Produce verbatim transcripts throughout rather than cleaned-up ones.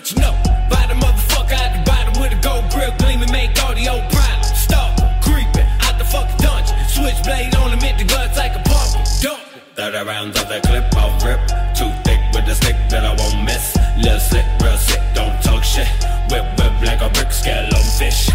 what you know. Buy the motherfucker out the bottom with a gold grill gleaming, make all the old problems. Stop creeping out the fucking dungeon. Switchblade on him, hit the guts like a pumpkin. Dump. thirty rounds of that clip, I'll rip. Too thick with the stick that I won't miss. Little slick, real sick, don't talk shit. Whip, whip like a brick, scale on fish.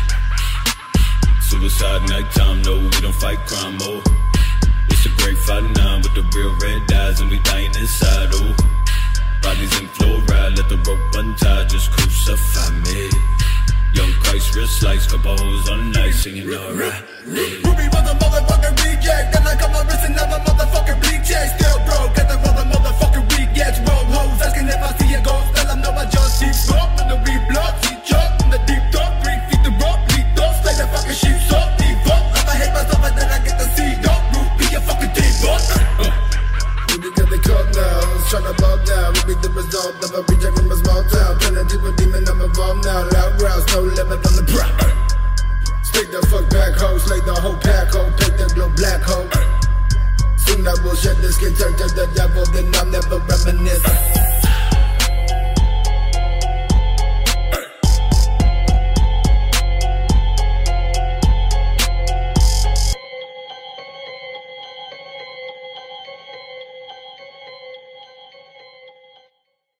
Suicide nighttime, no, we don't fight crime, oh. It's a great fight nine with the real red eyes and we dying inside, oh. Bodies in fluoride, let the rope untie, just crucify me. Young Christ, wrist slice, compose on nice, singing alright. Ruby was a motherfucking reject, then I got my wrist and now my motherfucking bleed check. Still broke, get the rubber motherfucking rejects. Roll hoes, asking if I see a ghost, tell them no, I just see smoke. In the re-block, see chalk, in the deep dark, three feet the rope, lead off, slay the fucking sheep, so deep up. If I hate myself and then I get the seed up, root, be a fucking deep up. Ruby got the cut now, tryna bob down. Ruby the result of a reject from a small town. Turning to a demon, I'm involved now. Loud growls, no limit on the prop. Stick the fuck back hoe, slay the whole pack hoe, take the glow black hoe. Soon I will shed the skin, turn to the devil, then I'll never reminisce.